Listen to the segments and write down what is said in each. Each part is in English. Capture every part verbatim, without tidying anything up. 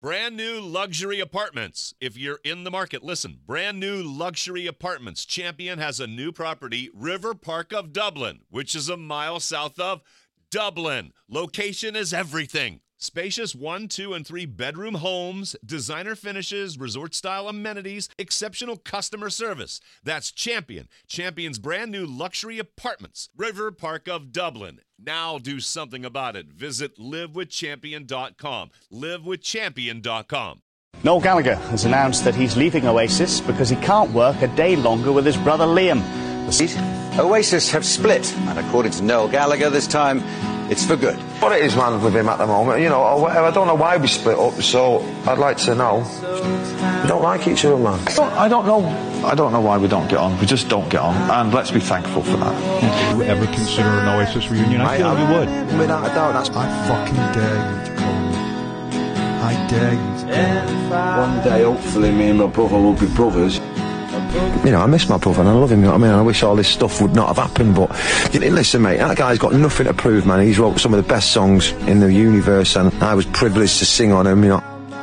Brand new luxury apartments. If you're in the market, listen. Brand new luxury apartments. Champion has a new property, River Park of Dublin, which is a mile south of Dublin. Location is everything. Spacious one, two, and three bedroom homes, designer finishes, resort-style amenities, exceptional customer service. That's Champion. Champion's brand new luxury apartments. River Park of Dublin. Now do something about it. Visit live with champion dot com. live with champion dot com. Noel Gallagher has announced that he's leaving Oasis because he can't work a day longer with his brother Liam. Oasis have split, and according to Noel Gallagher, this time it's for good. What it is, man, with him at the moment, you know, I don't know why we split up, so I'd like to know. We don't like each other, man. I don't, I don't know. I don't know why we don't get on. We just don't get on, and let's be thankful for that. Would you ever consider an Oasis reunion? I, I feel I, you would. Without a doubt, that's. I fucking dare you to call me. I dare you to call me. One day, hopefully, me and my brother will be brothers. You know, I miss my brother and I love him, you know what I mean? I wish all this stuff would not have happened, but you know, listen, mate, that guy's got nothing to prove, man. He's wrote some of the best songs in the universe, and I was privileged to sing on him, you know.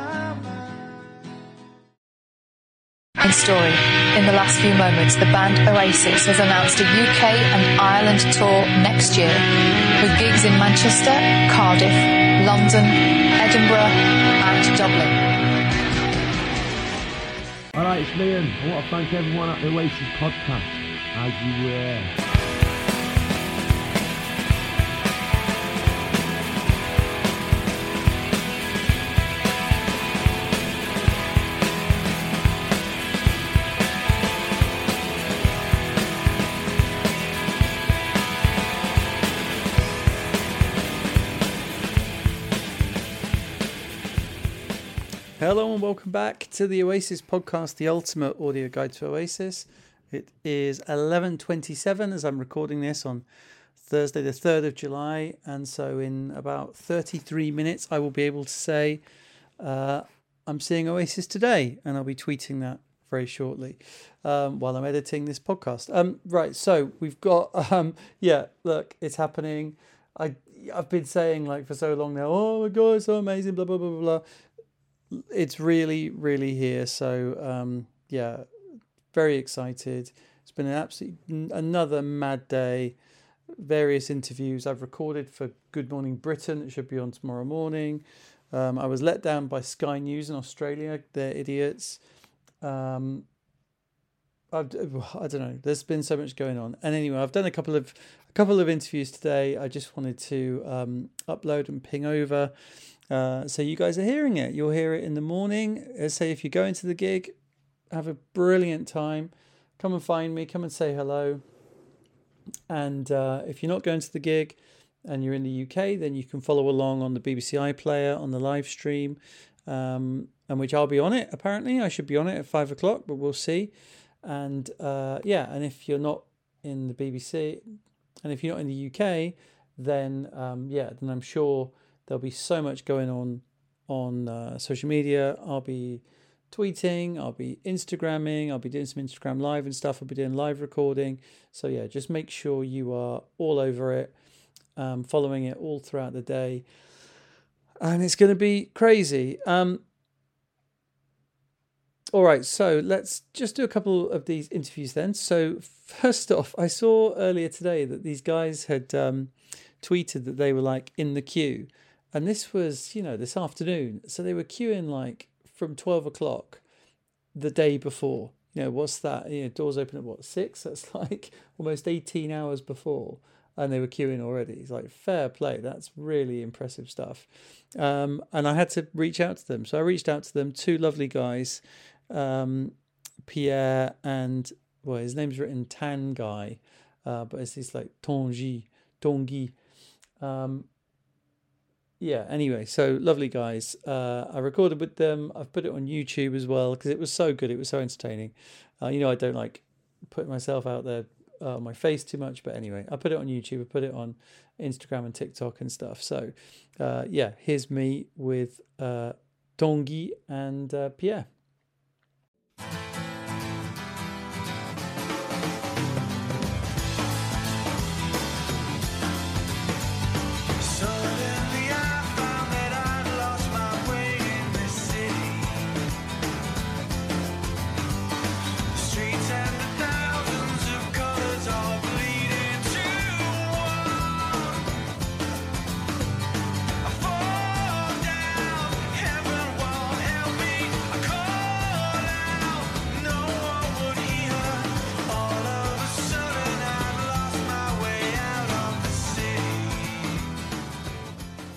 Story. In the last few moments, the band Oasis has announced a U K and Ireland tour next year, with gigs in Manchester, Cardiff, London, Edinburgh, and Dublin. Alright, it's Liam. I want to thank everyone at the Oasis podcast. As you were. Hello and welcome back to the Oasis podcast, the ultimate audio guide to Oasis. It is eleven twenty-seven as I'm recording this on Thursday the third of July, and so in about thirty-three minutes I will be able to say uh, I'm seeing Oasis today, and I'll be tweeting that very shortly um, while I'm editing this podcast. Um, right, so we've got, um, yeah, look, it's happening. I, I've been saying like for so long now, oh my God, it's so amazing, blah, blah, blah, blah, blah. It's really, really here. So, um, yeah, very excited. It's been an absolute another mad day. Various interviews I've recorded for Good Morning Britain. It should be on tomorrow morning. Um, I was let down by Sky News in Australia. They're idiots. Um, I've, I don't know. There's been so much going on. And anyway, I've done a couple of a couple of interviews today. I just wanted to um, upload and ping over. Uh, so you guys are hearing it. You'll hear it in the morning. As say, if you go into the gig, have a brilliant time. Come and find me. Come and say hello. And uh, if you're not going to the gig and you're in the U K, then you can follow along on the B B C iPlayer on the live stream, um, and which I'll be on it. Apparently, I should be on it at five o'clock, but we'll see. And uh, yeah, and if you're not in the B B C, and if you're not in the U K, then um, yeah, then I'm sure there'll be so much going on on uh, social media. I'll be tweeting, I'll be Instagramming, I'll be doing some Instagram live and stuff. I'll be doing live recording. So yeah, just make sure you are all over it, um, following it all throughout the day. And it's going to be crazy. Um, all right, so let's just do a couple of these interviews then. So first off, I saw earlier today that these guys had um, tweeted that they were like in the queue. And this was, you know, this afternoon. So they were queuing like from twelve o'clock the day before. You know, what's that? You know, doors open at what, six? That's like almost eighteen hours before. And they were queuing already. It's like, fair play. That's really impressive stuff. Um, and I had to reach out to them. So I reached out to them, two lovely guys, um, Pierre and, well, his name's written Tan Guy, uh, but it's, it's like Tanguy, Tanguy. Um, Yeah, anyway, so lovely guys. Uh, I recorded with them. I've put it on YouTube as well because it was so good. It was so entertaining. Uh, you know, I don't like putting myself out there uh, on my face too much. But anyway, I put it on YouTube. I put it on Instagram and TikTok and stuff. So, uh, yeah, here's me with uh, Tanguy and uh, Pierre.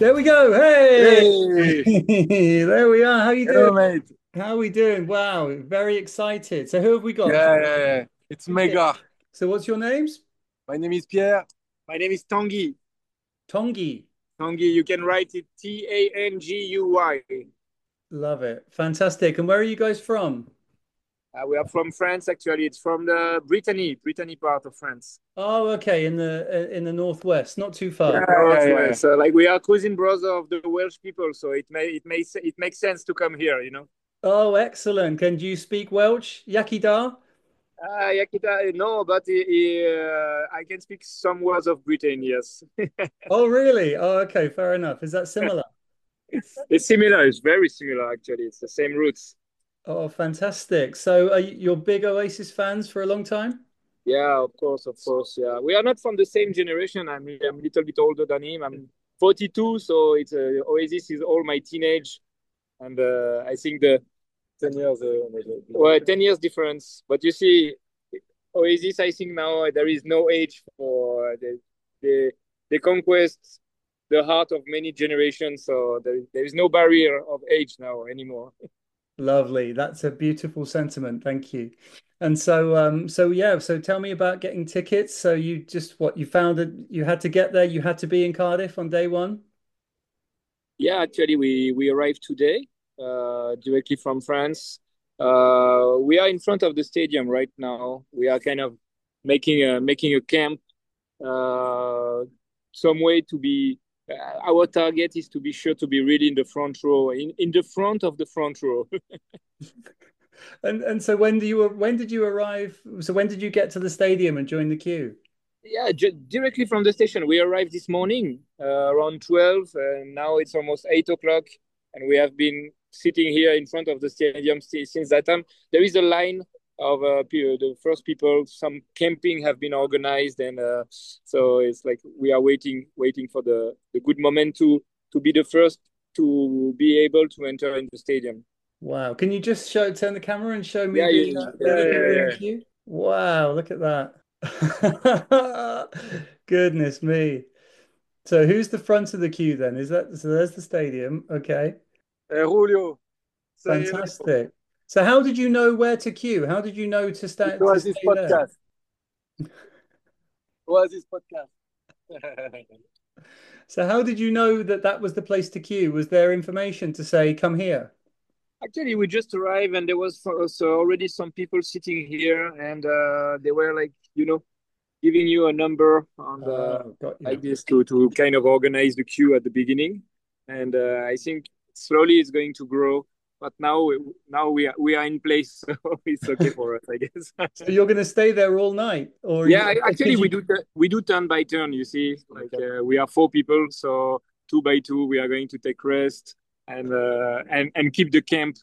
There we go. Hey, Hey. there we are. How you Hello, doing? mate. How are we doing? Wow, very excited. So who have we got? Yeah, yeah, yeah. It's mega. So what's your names? My name is Pierre. My name is Tanguy. Tanguy. Tanguy, you can write it T A N G U Y. Love it. Fantastic. And where are you guys from? Uh, we are from France, actually. It's from the Brittany, Brittany part of France. Oh, okay, in the in the northwest, not too far. Yeah, yeah, yeah. So, like, we are cousin brother of the Welsh people, so it may it may it makes sense to come here, you know. Oh, excellent. Can you speak Welsh? Yakida? Ah, Yakita, no, but uh, I can speak some words of Britain, yes. Oh, really? Oh, okay, fair enough. Is that similar? It's similar. It's very similar, actually. It's the same roots. Oh, fantastic. So are you, you're big Oasis fans for a long time? Yeah, of course, of course. Yeah, we are not from the same generation. I'm, I'm a little bit older than him. I'm forty-two, so it's uh, Oasis is all my teenage, and uh, I think the ten years, uh, well, ten years difference. But you see, Oasis, I think now there is no age for the the the conquest, the heart of many generations. So there, there is no barrier of age now anymore. Lovely. That's a beautiful sentiment. Thank you. And so, um, so yeah, so tell me about getting tickets. So you just what you found that you had to get there, you had to be in Cardiff on day one? Yeah, actually, we we arrived today, uh, directly from France. Uh, we are in front of the stadium right now. We are kind of making a making a camp, uh, some way to be. Uh, our target is to be sure to be really in the front row, in, in the front of the front row. And and so when do you when did you arrive? So when did you get to the stadium and join the queue? Yeah, j- directly from the station. We arrived this morning uh, around twelve, and now it's almost eight o'clock, and we have been sitting here in front of the stadium st- since that time. There is a line of uh, pe- the first people. Some camping have been organized, and uh, so it's like we are waiting, waiting for the, the good moment to to be the first to be able to enter in the stadium. Wow. Can you just show turn the camera and show me Yeah, the, yeah, uh, the yeah, other yeah, people in yeah. the queue? Wow, look at that. Goodness me. So who's the front of the queue then? Is that so there's the stadium. Okay. Uh, Julio. Fantastic. So how did you know where to queue? How did you know to sta It to was stay his there? podcast. It was his podcast. So how did you know that that was the place to queue? Was there information to say, come here? Actually, we just arrived and there was so, so already some people sitting here, and uh, they were like, you know, giving you a number on the Oh, got you. like this to to kind of organize the queue at the beginning, and uh, I think slowly it's going to grow. But now we, now we are we are in place, so it's okay for us, I guess. So you're going to stay there all night, or Yeah, you, actually, you... we do we do turn by turn. You see, like uh, we are four people, so two by two, we are going to take rest and uh, and and keep the camp.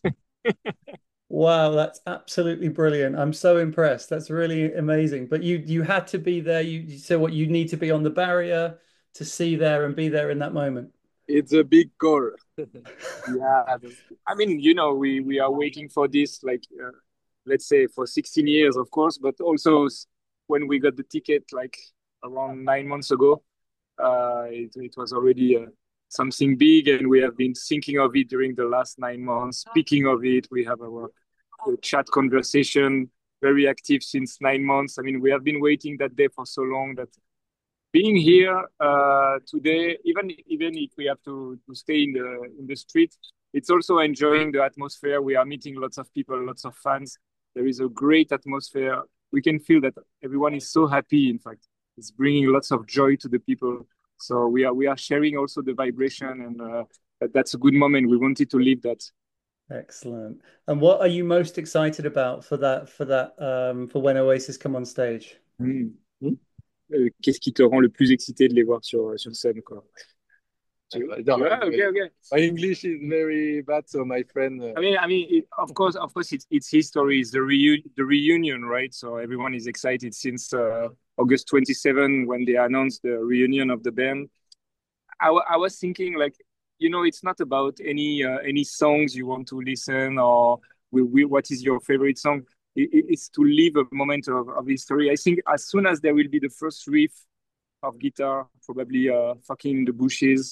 Wow, that's absolutely brilliant. I'm so impressed. That's really amazing. But you you had to be there. You so what you need to be on the barrier to see there and be there in that moment. It's a big goal. Yeah, I mean, you know, we we are waiting for this, like uh, let's say for sixteen years, of course, but also when we got the ticket, like around nine months ago, uh, it, it was already uh, something big, and we have been thinking of it during the last nine months. Speaking of it, we have our uh, chat conversation very active since nine months. I mean, we have been waiting that day for so long that being here uh, today, even even if we have to, to stay in the in the street, it's also enjoying the atmosphere. We are meeting lots of people, lots of fans. There is a great atmosphere. We can feel that everyone is so happy. In fact, it's bringing lots of joy to the people. So we are we are sharing also the vibration, and uh, that, that's a good moment. We wanted to live that. Excellent. And what are you most excited about for that for that um, for when Oasis come on stage? Mm. Mm. Euh, Qu'est-ce qui te rend le plus excité de les voir sur sur scène, quoi? Yeah, okay, okay. My English is very bad, so my friend. Uh... I mean, I mean, it, of course, of course, it's it's history. It's the reunion, the reunion, right? So everyone is excited since uh, August twenty-seventh when they announced the reunion of the band. I, I was thinking, like, you know, it's not about any uh, any songs you want to listen or we, we, what is your favorite song. It, it's to live a moment of, of history. I think as soon as there will be the first riff of guitar, probably uh, fucking in the bushes.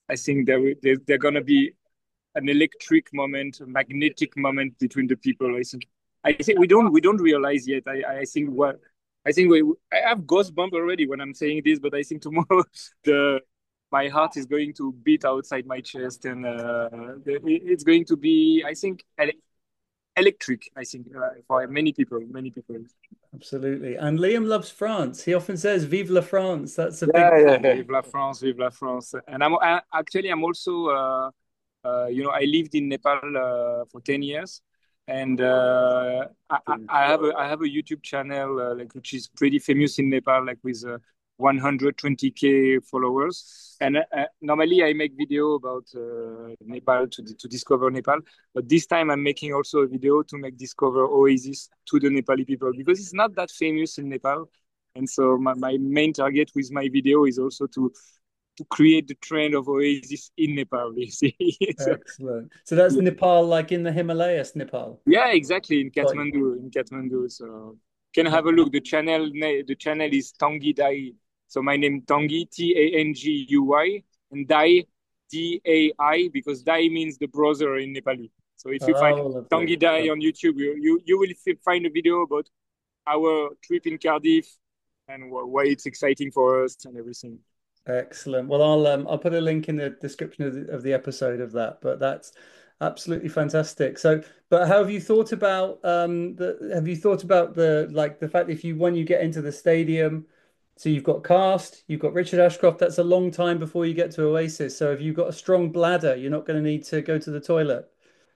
I think there there there gonna be an electric moment, a magnetic moment between the people. I think I think we don't we don't realize yet. I I think what I think we I have goosebumps already when I'm saying this, but I think tomorrow the my heart is going to beat outside my chest, and uh, the, it's going to be I think electric. I think uh, for many people, many people. Absolutely. And Liam loves France. He often says "Vive la France." That's a yeah, big. Yeah, yeah. Vive la France, Vive la France. And I'm I, actually I'm also uh, uh, you know I lived in Nepal uh, for ten years, and uh, I, I have a I have a YouTube channel uh, like which is pretty famous in Nepal, like with uh, one hundred twenty K followers. And uh, normally I make video about uh, Nepal to to discover Nepal, but this time I'm making also a video to make discover Oasis to the Nepali people because it's not that famous in Nepal. And so my, my main target with my video is also to to create the trend of Oasis in Nepal. You see? so, Excellent. So that's yeah. Nepal, like in the Himalayas, Nepal. Yeah, exactly, in Kathmandu. In Kathmandu. So you can have a look. The channel the channel is Tanguy Dai. So my name Tanguy, T A N G U Y, and Dai, D A I, because Dai means the brother in Nepali. So if you oh, find Tanguy Dai on YouTube, you, you you will find a video about our trip in Cardiff and why it's exciting for us and everything. Excellent. Well, I'll um, I'll put a link in the description of the, of the episode of that. But that's absolutely fantastic. So, but how have you thought about um the? Have you thought about the like the fact that if you when you get into the stadium, so you've got Cast, you've got Richard Ashcroft. That's a long time before you get to Oasis. So, if you've got a strong bladder, you're not going to need to go to the toilet.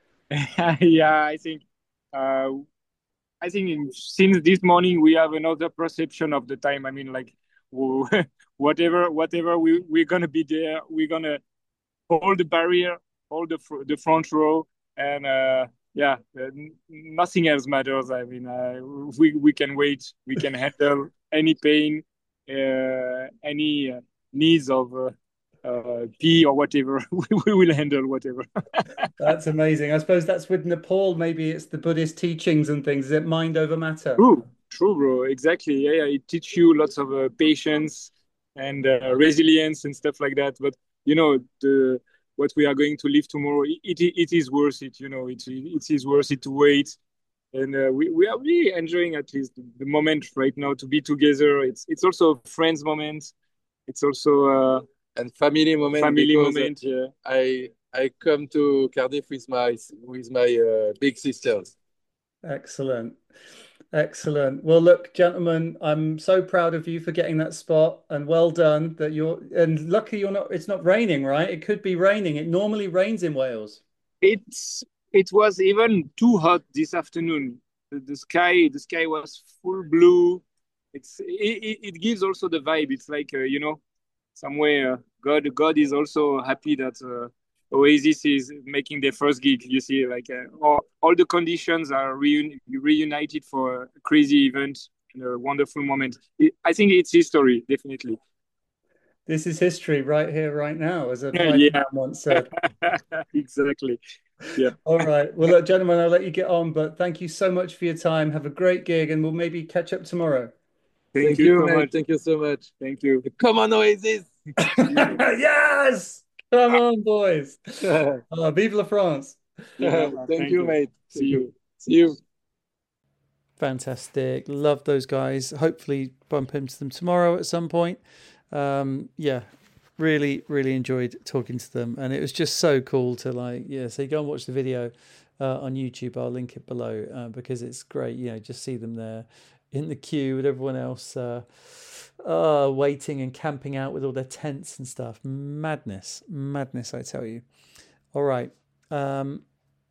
yeah, I think. Uh... I think in, since this morning we have another perception of the time. I mean, like whatever, whatever we we're gonna be there. We're gonna hold the barrier, hold the the front row, and uh, yeah, nothing else matters. I mean, uh, we we can wait. We can handle any pain, uh, any uh, needs of. Uh, uh pee or whatever. we will handle whatever. That's amazing. I suppose that's with Nepal. Maybe it's the Buddhist teachings and things. Is it mind over matter? True, true, bro. Exactly. Yeah, yeah. It teaches you lots of uh, patience and uh, resilience and stuff like that. But you know, the what we are going to live tomorrow, it it, it is worth it. You know, it it is worth it to wait. And uh, we, we are really enjoying at least the moment right now to be together. It's it's also a friends moment. It's also uh, and family moment. Family moment. Yeah. I I come to Cardiff with my with my uh, big sisters. Excellent, excellent. Well, look, gentlemen, I'm so proud of you for getting that spot, and well done. That you're and lucky you're not. It's not raining, right? It could be raining. It normally rains in Wales. It's it was even too hot this afternoon. The, the sky the sky was full blue. It's it, it gives also the vibe. It's like uh, you know. Somewhere, uh, God, God is also happy that uh, Oasis is making their first gig. You see, like uh, all, all the conditions are reun- reunited for a crazy event and a wonderful moment. It, I think it's history, definitely. This is history right here, right now, as a yeah, man once said. Exactly. Yeah. All right. Well, look, gentlemen, I'll let you get on, but thank you so much for your time. Have a great gig, and we'll maybe catch up tomorrow. Thank, Thank you, you so man. much. Thank you so much. Thank you. Come on, Oasis. Yes. Come on, boys. Uh, vive la France. Yeah, thank, thank you, you, mate. See you. See you. Fantastic. Love those guys. Hopefully bump into them tomorrow at some point. Um, yeah, really, really enjoyed talking to them. And it was just so cool to like, yeah, so go and watch the video uh, on YouTube. I'll link it below uh, because it's great. You know, just see them there in the queue with everyone else uh, uh, waiting and camping out with all their tents and stuff. Madness, madness, I tell you. All right. Um,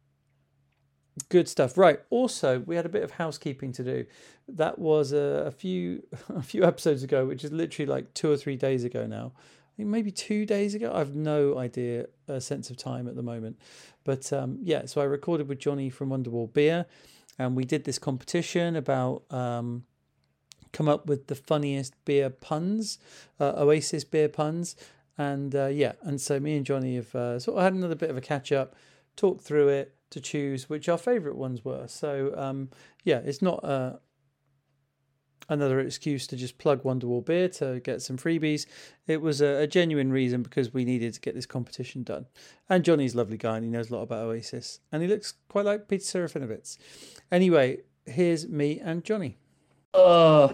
good stuff. Right. Also, we had a bit of housekeeping to do. That was a, a few a few episodes ago, which is literally like two or three days ago now. I think maybe two days ago. I have no idea, a sense of time at the moment. But um, yeah, so I recorded with Johnny from Wonderwall Beer. And we did this competition about um, come up with the funniest beer puns, uh, Oasis beer puns. And uh, yeah, and so me and Johnny have uh, sort of had another bit of a catch up, talked through it to choose which our favourite ones were. So um, yeah, it's not a, another excuse to just plug Wonderwall Beer to get some freebies. It was a, a genuine reason because we needed to get this competition done. And Johnny's a lovely guy and he knows a lot about Oasis. And he looks quite like Peter Serafinovich. Anyway, here's me and Johnny. Uh,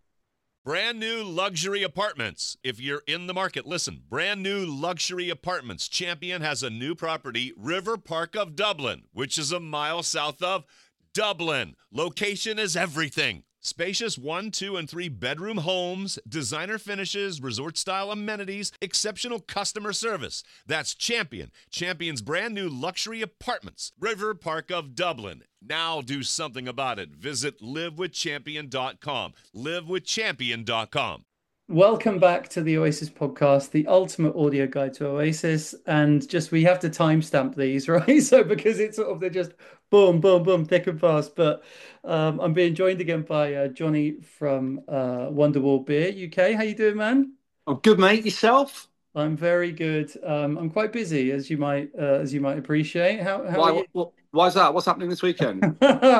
Brand new luxury apartments. If you're in the market, listen. Brand new luxury apartments. Champion has a new property, River Park of Dublin, which is a mile south of Dublin. Location is everything. Spacious one, two, and three bedroom homes, designer finishes, resort-style amenities, exceptional customer service. That's Champion. Champion's brand new luxury apartments. River Park of Dublin. Now do something about it. Visit live with champion dot com. live with champion dot com. Welcome back to the Oasis podcast, the ultimate audio guide to Oasis. And just, we have to timestamp these, right? So because it's sort of, they're just boom, boom, boom, thick and fast. But um, I'm being joined again by uh, Johnny from uh, Wonderwall Beer U K. How you doing, man? I'm good, mate. Yourself? I'm very good. Um, I'm quite busy, as you might uh, as you might appreciate. How, how why, are you? What, why is that? What's happening this weekend?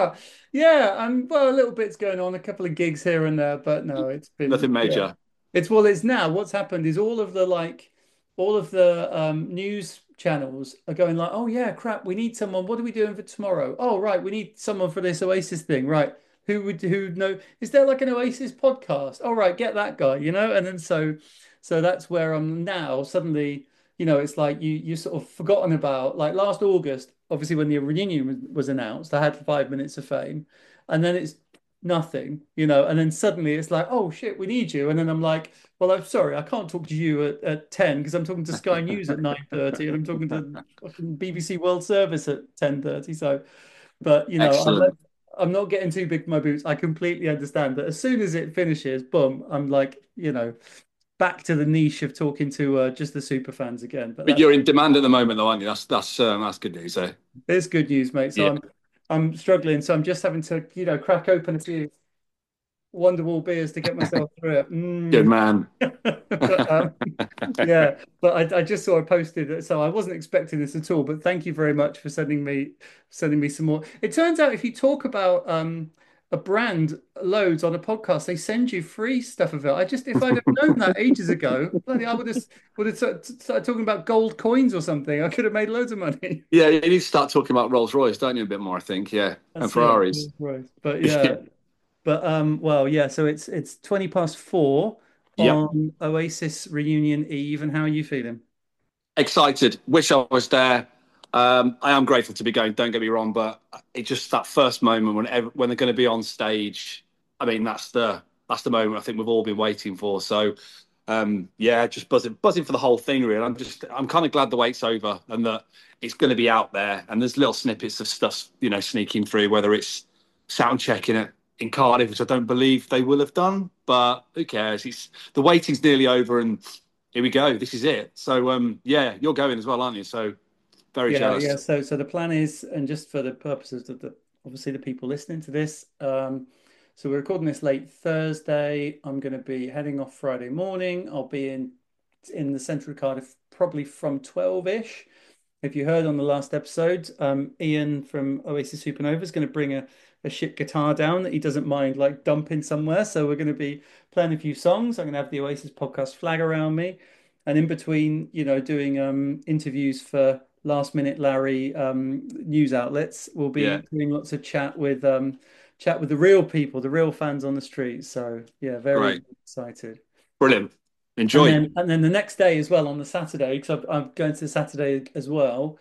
Yeah, um, well, a little bit's going on, a couple of gigs here and there, but no, it's been Nothing major. Yeah. It's well, it's now what's happened is all of the like, all of the um, news channels are going like, oh yeah, crap, we need someone. What are we doing for tomorrow? Oh right, we need someone for this Oasis thing, right? Who would who know? Is there like an Oasis podcast? All right, get that guy, you know. And then so, so that's where I'm now. Suddenly, you know, it's like you you sort of forgotten about. Like last August, obviously when the reunion was, was announced, I had five minutes of fame, and then it's nothing, you know, and then suddenly it's like, oh shit, we need you. And then I'm like, well, I'm sorry, I can't talk to you at, at ten because I'm talking to Sky News at nine thirty and I'm talking to fucking B B C World Service at ten thirty. So, but you know, I'm not, I'm not getting too big for my boots. I completely understand that as soon as it finishes, boom, I'm like, you know, back to the niche of talking to uh, just the super fans again. But, but you're in demand at the moment, though, aren't you? That's that's um, that's good news, eh? It's good news, mate. So yeah. I'm I'm struggling, so I'm just having to, you know, crack open a few Wonderwall beers to get myself through it. Mm. Good man. But, um, yeah, but I, I just saw I posted it, so I wasn't expecting this at all. But thank you very much for sending me sending me some more. It turns out if you talk about um, a brand loads on a podcast, they send you free stuff of it. I just, if I'd have known that ages ago, I would have would have started talking about gold coins or something. I could have made loads of money. Yeah, you need to start talking about Rolls Royce, don't you? A bit more, I think. Yeah, That's and Ferraris. Right. But yeah, but um, well, yeah. So it's it's twenty past four yep. on Oasis Reunion Eve, and how are you feeling? Excited. Wish I was there. Um, I am grateful to be going, don't get me wrong, but it's just that first moment when ev- when they're going to be on stage. I mean, that's the that's the moment I think we've all been waiting for. So, um, yeah, just buzzing buzzing for the whole thing, really. I'm just I'm kind of glad the wait's over and that it's going to be out there. And there's little snippets of stuff, you know, sneaking through, whether it's sound checking it in Cardiff, which I don't believe they will have done, but who cares? It's the waiting's nearly over, and here we go. This is it. So, um, yeah, you're going as well, aren't you? So. Very yeah, jealous. yeah. So, so the plan is, and just for the purposes of the obviously the people listening to this, um, so we're recording this late Thursday. I'm going to be heading off Friday morning. I'll be in in the centre of Cardiff probably from twelve ish. If you heard on the last episode, um, Ian from Oasis Supernova is going to bring a a shit guitar down that he doesn't mind like dumping somewhere. So we're going to be playing a few songs. I'm going to have the Oasis podcast flag around me, and in between, you know, doing um interviews for last minute Larry um news outlets. We'll be yeah. doing lots of chat with um chat with the real people, the real fans on the street. So yeah, very right. excited. Brilliant. Enjoy. And then, and then the next day as well, on the Saturday, because I'm going to the Saturday as well.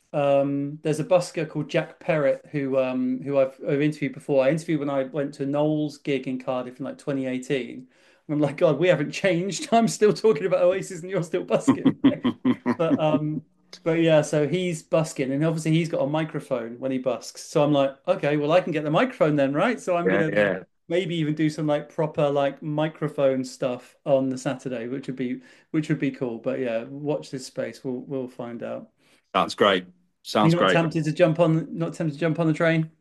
Um, there's a busker called Jack Perrett who um who I've, I've interviewed before. I interviewed when I went to Noel's gig in Cardiff in like twenty eighteen. And I'm like, God, we haven't changed. I'm still talking about Oasis and you're still busking. but um But yeah, so he's busking, and obviously he's got a microphone when he busks. So I'm like, okay, well I can get the microphone then, right? So I'm yeah, gonna yeah. maybe even do some like proper like microphone stuff on the Saturday, which would be which would be cool. But yeah, watch this space. We'll we'll find out. Sounds great. Sounds You're not great. Tempted to jump on? Not tempted to jump on the train?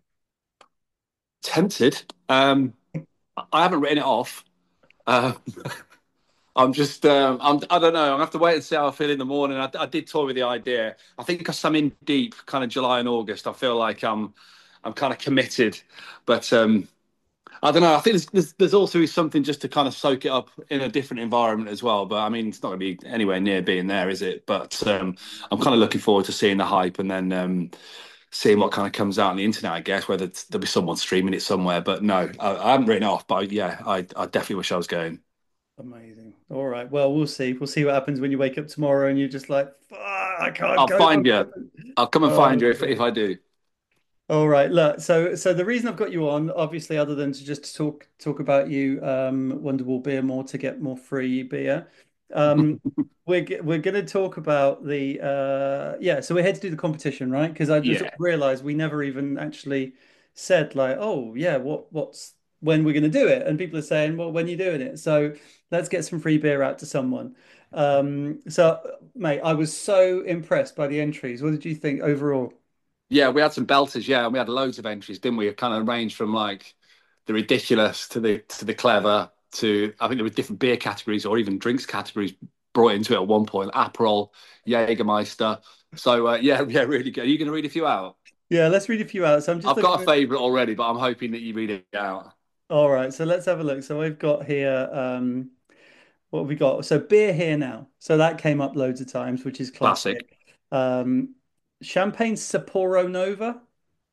Tempted. Um, I haven't written it off. Uh, I'm just, um, I'm, I don't know. I'll have to wait and see how I feel in the morning. I, I did toy with the idea. I think because I'm in deep, kind of July and August, I feel like I'm, I'm kind of committed. But um, I don't know. I think there's, there's there's also something just to kind of soak it up in a different environment as well. But I mean, it's not going to be anywhere near being there, is it? But um, I'm kind of looking forward to seeing the hype and then um, seeing what kind of comes out on the internet. I guess whether it's- there'll be someone streaming it somewhere. But no, I, I haven't written it off. But yeah, I I definitely wish I was going. Amazing. All right. Well, we'll see. We'll see what happens when you wake up tomorrow and you're just like, "Fuck, I can't I'll go." find you. I'll come and find Oh, you if if I do. all right. Look, so so the reason I've got you on, obviously, other than to just talk talk about you, um, Wonderwall Beer more to get more free beer. Um, we're g- we're going to talk about the uh, yeah. So we're here to do the competition, right? Because I just Yeah. realized we never even actually said like, oh yeah, what what's when we're going to do it, and people are saying, well, when you're doing it. So let's get some free beer out to someone. Um, so mate, I was so impressed by the entries. What did you think overall? Yeah, we had some belters, yeah, and we had loads of entries, didn't we? It kind of ranged from like the ridiculous to the to the clever to I think there were different beer categories or even drinks categories brought into it at one point. Aperol, Jägermeister. So uh, yeah, yeah, really good. Are you going to read a few out? Yeah, let's read a few out. So I'm just I've got looking a at... favourite already, but I'm hoping that you read it out. All right, so let's have a look. So I've got here, um, what have we got? So beer here now. So that came up loads of times, which is Classic. classic. Um, Champagne Sapporo Nova,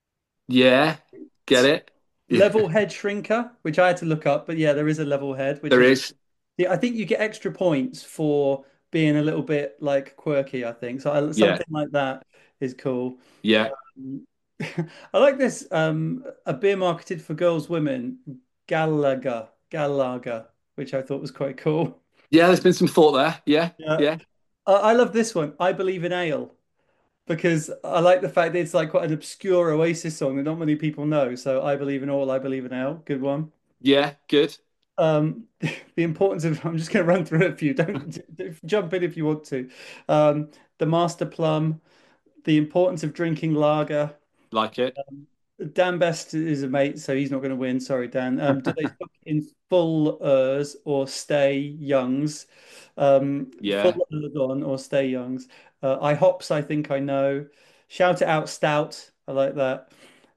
Yeah, get it? Yeah, level head shrinker, which I had to look up, but yeah, there is a level head, which there is is. yeah, I think you get extra points for being a little bit like quirky, I think. So I, Yeah, something like that is cool. yeah, Um, I like this um a beer marketed for girls, women, Galaga, Galaga, which I thought was quite cool. yeah. There's been some thought there. Yeah, Yeah. yeah, I, I love this one. I believe in ale because I like the fact that it's like quite an obscure Oasis song that not many people know. So I believe in all, I believe in ale. Good one. yeah. Good. Um, the importance of I'm just going to run through a few. Don't, don't jump in if you want to. Um, the Master Plum, the importance of drinking lager. Like it. Dan Best is a mate, so he's not going to win. Sorry, Dan. Um, do they cook in full ers or stay youngs? Um, full Yeah, ers on or stay youngs. Uh, I hops, I think I know. Shout it out, stout. I like that.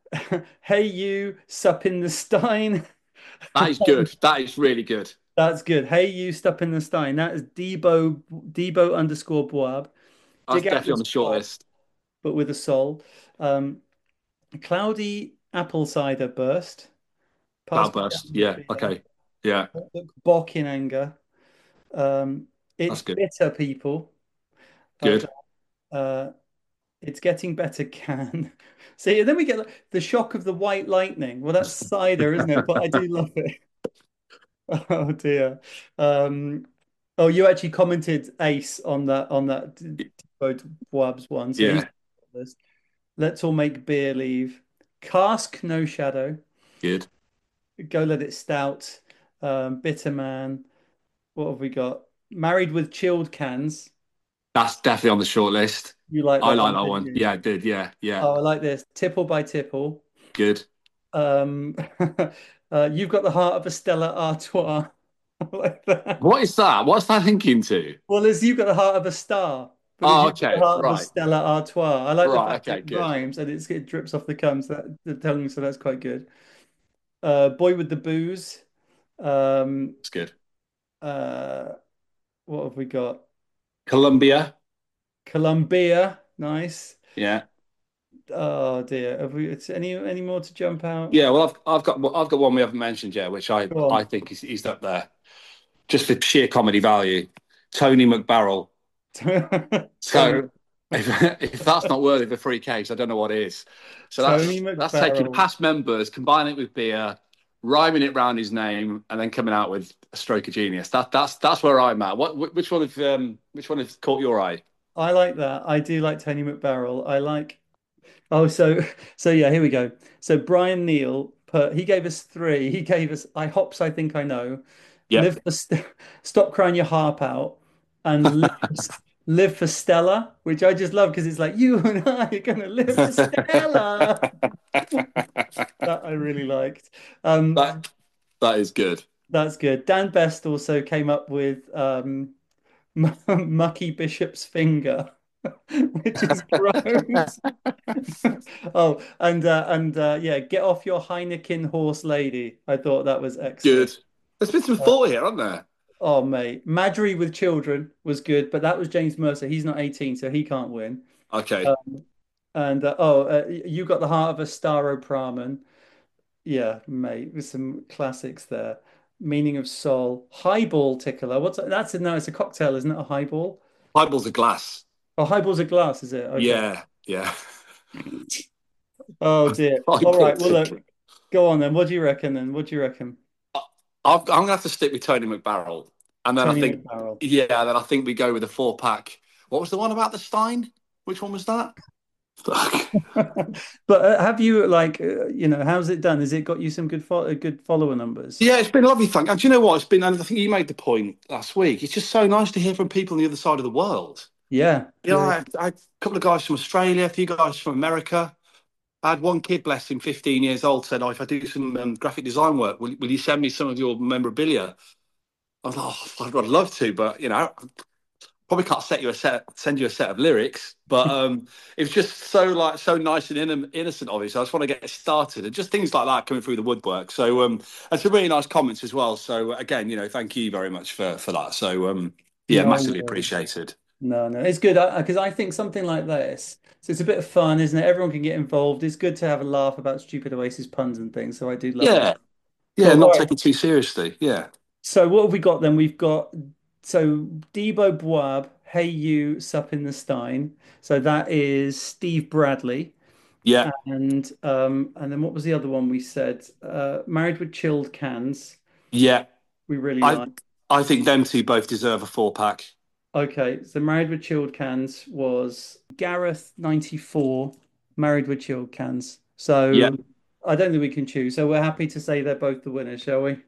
Hey you, sup in the stein. that is good. That is really good. That's good. Hey you, sup in the stein. That is Debo Debo underscore Boab. That's Dig out definitely the on the short spot, list. but with a soul. Um, Cloudy apple cider burst. Pass me Cloudburst. down the Yeah. beer. Okay. Yeah. Look, Bock in anger. Um, it's That's good. bitter, people. Like Good. that. Uh, it's getting better, can. See, and then we get like, the shock of the white lightning. Well, that's cider, isn't it? But I do love it. Oh dear. Um, oh, you actually commented ace on that on that Debo Wabs one. So he's Yeah. let's all make beer leave. Cask no shadow. Good. Go let it stout. Um, bitter man. What have we got? Married with chilled cans. That's definitely on the short list. You like I that like one, that didn't one. you? Yeah, I did. Yeah. Yeah. Oh, I like this. Tipple by tipple. Good. Um, uh, you've got the heart of a Stella Artois. I like that. What is that? What's that linking to? Well, as you've got the heart of a star, but as Oh, you've got the okay. heart of a Right. Stella Artois. I like the Right. fact that Okay. it Good. rhymes and it's, it drips off the tongue, so that, the tongue, so that's quite good. Uh, boy with the booze. Um, It's good. uh, what have we got? Colombia. Colombia, nice. Yeah. Oh dear, have we? It's any any more to jump out? Yeah. Well, I've I've got I've got one we haven't mentioned yet, which I Go I on. think is is up there just for sheer comedy value. Tony McBarrel. Tony, So if, if that's not worthy of a free case, I don't know what is. So Tony that's that's taking McBarrel. past members, combining it with beer, rhyming it round his name, and then coming out with a stroke of genius. That that's that's where I'm at. What wh- which one of um which one has caught your eye? I like that. I do like Tony McBarrel. I like. Oh, so so yeah. Here we go. So Brian Neal put. He gave us three. He gave us. I hops. I think I know. Yep. Live for st stop crying your harp out, and live for, live for Stella, which I just love because it's like you and I are gonna live for Stella. That I really liked. Um, That that is good. that's good. Dan Best also came up with um, Mucky Bishop's finger. which is gross. Oh, and uh, and uh, yeah, get off your Heineken horse, lady. I thought that was excellent. Good. There's been some Uh, thought here, hasn't there? oh, mate, Madry with children was good, but that was James Mercer. He's not eighteen, so he can't win. Okay. Um, and uh, oh, uh, you got the heart of a Staropramen. Yeah, mate, with some classics there. Meaning of Soul, Highball Tickler. What's that's a no? It's a cocktail, isn't it? A highball. Highball's a glass. Oh, highball's a glass, is it? Okay. Yeah, yeah. Oh dear. All right. Well, look, go on then. What do you reckon then? What do you reckon? I'm going to have to stick with Tony McBarrel. And then Tony I think, McBarrel. yeah, then I think we go with a four pack. What was the one about the Stein? Which one was that? But uh, have you like uh, you know how's it done? Has it got you some good fo- uh, good follower numbers? Yeah, it's been lovely, thank you. And do you know what? It's been, and I think you made the point last week. It's just so nice to hear from people on the other side of the world. Yeah. You know, yeah. I, had, I had a couple of guys from Australia, a few guys from America. I had one kid, bless him, fifteen years old, said, "Oh, if I do some um, graphic design work, will, will you send me some of your memorabilia?" I was like, "Oh, I'd, I'd love to, but you know, probably can't set you a set, send you a set of lyrics." But um, it was just so like so nice and in, innocent of it. So I just want to get started, and just things like that coming through the woodwork. So um, and some really nice comments as well. So again, you know, thank you very much for for that. So um, yeah, No, massively no. appreciated. No, no, it's good because I think something like this. So it's a bit of fun, isn't it? Everyone can get involved. It's good to have a laugh about stupid Oasis puns and things. So I do love Yeah, that. yeah, Cool. not All right. taken too seriously. Yeah. So what have we got then? We've got so Debo Boab, Hey You, Sup in the Stein. So that is Steve Bradley. Yeah. And um and then what was the other one we said? Uh Married with Chilled Cans. Yeah. We really I like. I think them two both deserve a four pack. Okay, so Married with Chilled Cans was Gareth ninety-four, Married with Chilled Cans. So Yeah. I don't think we can choose. So we're happy to say they're both the winners, shall we?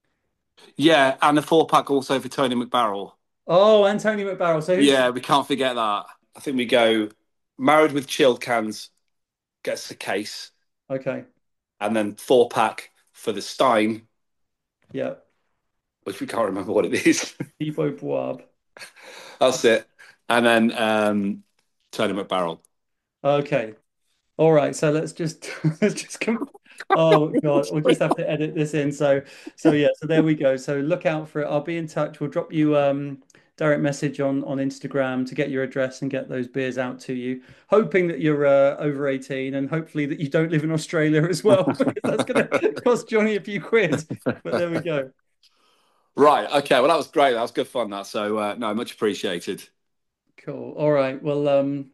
Yeah, and a four pack also for Tony McBarrel. Oh, and Tony McBarrel. So who's Yeah, we can't forget that. I think we go Married with Chilled Cans gets the case, okay. and then four pack for the Stein, Yeah. which we can't remember what it is. Debo Boab. That's it. And then um, Tony McBarrel. Okay. All right. So let's just let's just come. Oh God, we'll just have to edit this in. So so yeah, so there we go. So look out for it. I'll be in touch. We'll drop you um direct message on on Instagram to get your address and get those beers out to you. Hoping that you're uh, over eighteen and hopefully that you don't live in Australia as well, because that's going to cost Johnny a few quid. But there we go. Right. Okay. Well, that was great. That was good fun. That. So uh, no, much appreciated. Cool. All right. Well, um,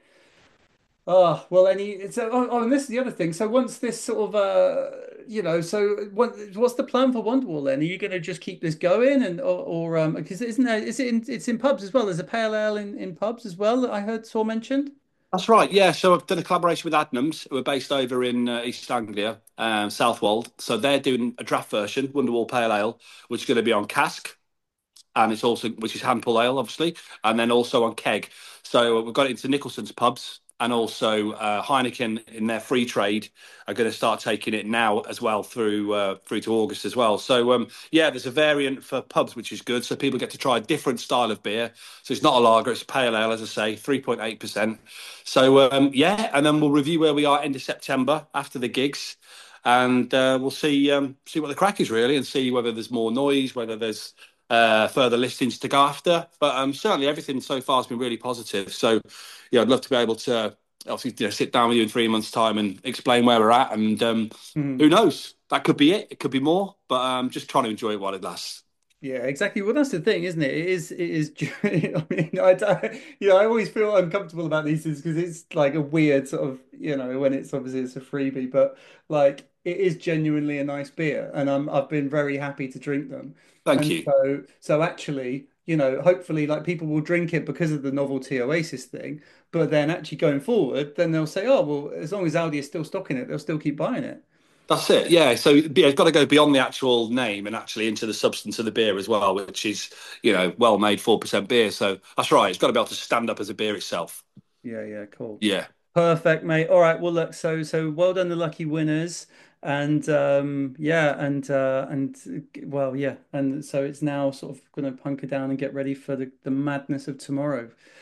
oh, well, any, so, oh, oh, and this is the other thing. So once this sort of, uh, you know, so what, what's the plan for Wonderwall then? Are you going to just keep this going and, or, or um, because isn't there, is it in, it's in pubs as well? There's a pale ale in, in pubs as well that I heard saw mentioned. That's right. Yeah. So I've done a collaboration with Adnams, who are based over in uh, East Anglia, um, Southwold. So they're doing a draft version, Wonderwall Pale Ale, which is going to be on cask, and it's also which is hand pull ale, obviously, and then also on keg. So we've got it into Nicholson's pubs, and also uh, Heineken in their free trade are going to start taking it now as well through uh, through to August as well. So um, yeah, there's a variant for pubs which is good. So people get to try a different style of beer. So it's not a lager, it's a pale ale, as I say, three point eight percent. So um, yeah, and then we'll review where we are end of September after the gigs, and uh, we'll see um, see what the crack is really, and see whether there's more noise, whether there's uh, further listings to go after. But um, certainly everything so far has been really positive. So yeah, I'd love to be able to obviously you know, sit down with you in three months' time and explain where we're at. And um, Mhm. who knows? That could be it. It could be more. But um, just trying to enjoy it while it lasts. Yeah, exactly. Well, that's the thing, isn't it? It is, it is, I mean, I, I, you know, I always feel uncomfortable about these things because it's like a weird sort of, you know, when it's obviously it's a freebie, but like it is genuinely a nice beer and I'm, I've been very happy to drink them. Thank And you. so, so actually, you know, hopefully like people will drink it because of the novelty Oasis thing, but then actually going forward, then they'll say, oh, well, as long as Aldi is still stocking it, they'll still keep buying it. That's it. Yeah. So yeah, it's got to go beyond the actual name and actually into the substance of the beer as well, which is, you know, well made four percent beer. So that's right. It's got to be able to stand up as a beer itself. Yeah, yeah, cool. Yeah. Perfect, mate. All right. Well, look, so so well done, the lucky winners. And um yeah, and uh and well, yeah, and so it's now sort of gonna hunker down and get ready for the, the madness of tomorrow.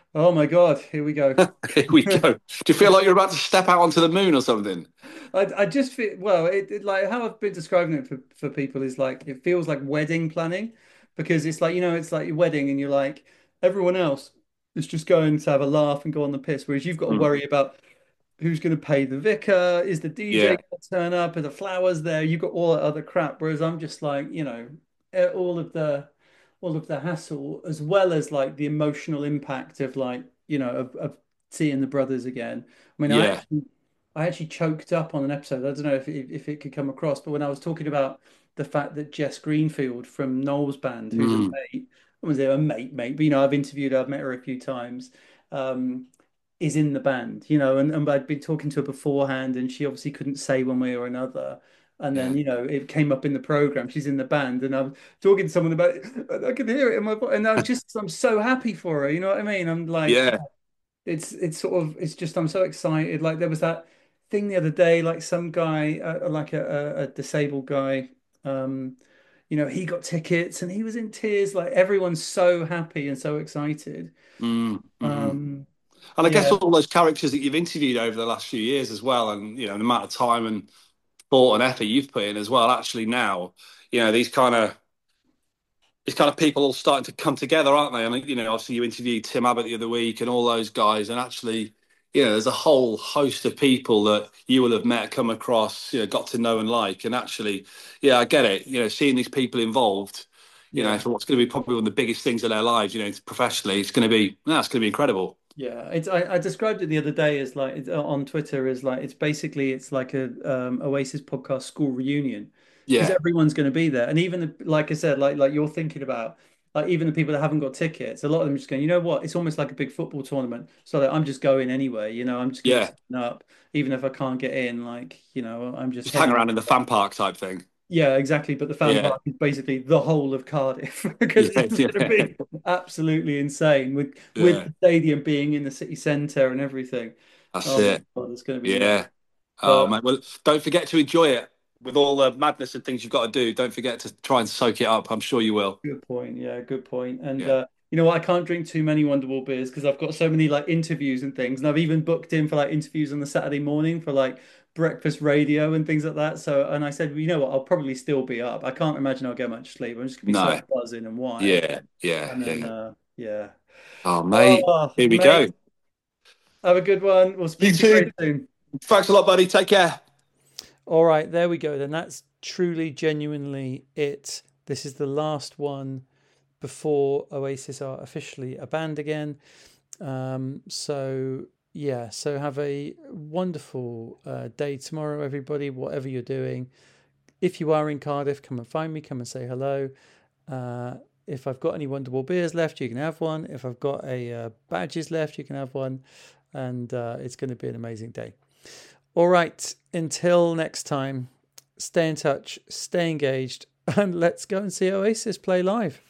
Oh my God, here we go. Here we go. Do you feel like you're about to step out onto the moon or something? I, I just feel, well, it, it like how I've been describing it for, for people is like it feels like wedding planning because it's like, you know, it's like your wedding and you're like everyone else is just going to have a laugh and go on the piss, whereas you've got to Mm. worry about who's going to pay the vicar, is the D J Yeah. going to turn up, are the flowers there? You've got all that other crap, whereas I'm just like, you know, eh, all of the all of the hassle as well as like the emotional impact of like, you know, of, of seeing the brothers again. I mean, I Yeah. actually I actually choked up on an episode. I don't know if it, if it could come across, but when I was talking about the fact that Jess Greenfield from Noel's band, who's a Mm. mate, I was there a mate, mate, but you know, I've interviewed her, I've met her a few times, um, is in the band, you know, and, and I'd been talking to her beforehand, and she obviously couldn't say one way or another. And then, Yeah. you know, it came up in the program. She's in the band, and I'm talking to someone about it. and I could hear it in my voice, and I'm just, I'm so happy for her. You know what I mean? I'm like, Yeah. it's it's sort of it's just I'm so excited. Like there was that thing the other day, like some guy, uh, like a, a, a disabled guy, um, you know, he got tickets and he was in tears. Like everyone's so happy and so excited. Mm. Mhm. Um, And I guess yeah, all those characters that you've interviewed over the last few years as well, and you know, the amount of time and thought and effort you've put in as well. Actually, now, you know, these kind of these kind of people all starting to come together, aren't they? And you know, obviously, you interviewed Tim Abbott the other week and all those guys, and actually, you know, there's a whole host of people that you will have met, come across, you know, got to know and like. And actually, yeah, I get it. You know, seeing these people involved, you know, yeah. for what's going to be probably one of the biggest things in their lives, you know, professionally, it's going to be, no, it's going to be incredible. Yeah, it's I, I described it the other day as like it's, uh, on Twitter as like it's basically it's like a um, Oasis podcast school reunion because Yeah, everyone's going to be there, and even the, like I said, like like you're thinking about like even the people that haven't got tickets, a lot of them are just going, you know what? It's almost like a big football tournament, so like, I'm just going anyway. You know, I'm just going to yeah. turn up even if I can't get in. Like you know, I'm just Just hang heading. around in the fan park type thing. Yeah, exactly. But the fan Yeah, park is basically the whole of Cardiff because yeah, it's going to yeah, be absolutely insane with with yeah. the stadium being in the city centre and everything. That's Oh my it. God, it's going to be nuts. Yeah. Oh But man. Well, don't forget to enjoy it with all the madness and things you've got to do. Don't forget to try and soak it up. I'm sure you will. good point. Yeah, good point. And Yeah. uh, you know what? I can't drink too many Wonderwall beers because I've got so many like interviews and things, and I've even booked in for like interviews on the Saturday morning for like breakfast radio and things like that. So, and I said, well, you know what? I'll probably still be up. I can't imagine I'll get much sleep. I'm just gonna be No. so buzzing and wired. Yeah. Yeah. And then, Yeah. uh, yeah. Oh mate. Oh, Here we mate, go. have a good one. We'll You speak to you too. very soon. Thanks a lot, buddy. Take care. All right, there we go. Then that's truly, genuinely it. This is the last one before Oasis are officially a band again. Um, so yeah, so have a wonderful uh, day tomorrow, everybody. Whatever you're doing, if you are in Cardiff, come and find me. Come and say hello. Uh, if I've got any Wonderwall beers left, you can have one. If I've got a uh, badges left, you can have one. And uh, it's going to be an amazing day. All right, until next time, stay in touch, stay engaged, and let's go and see Oasis play live.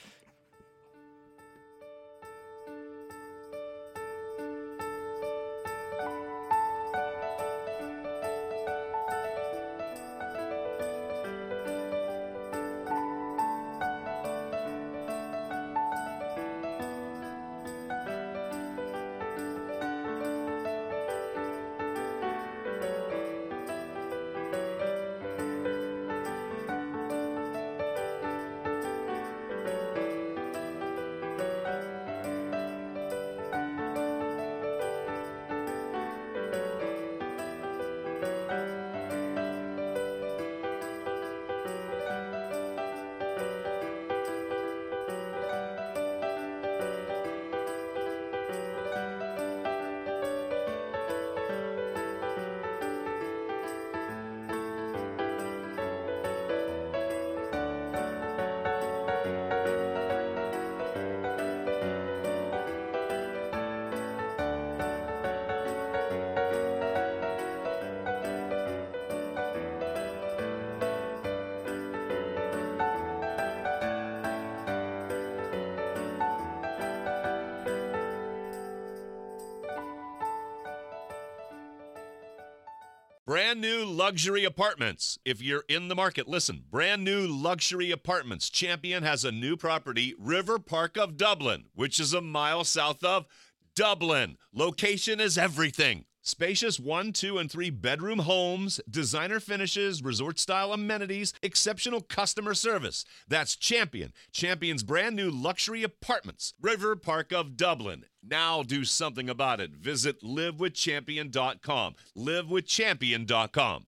Brand new luxury apartments. If you're in the market, listen. Brand new luxury apartments. Champion has a new property, River Park of Dublin, which is a mile south of Dublin. Location is everything. Spacious one, two, and three bedroom homes, designer finishes, resort-style amenities, exceptional customer service. That's Champion. Champion's brand new luxury apartments. River Park of Dublin. Now do something about it. Visit live with champion dot com. live with champion dot com.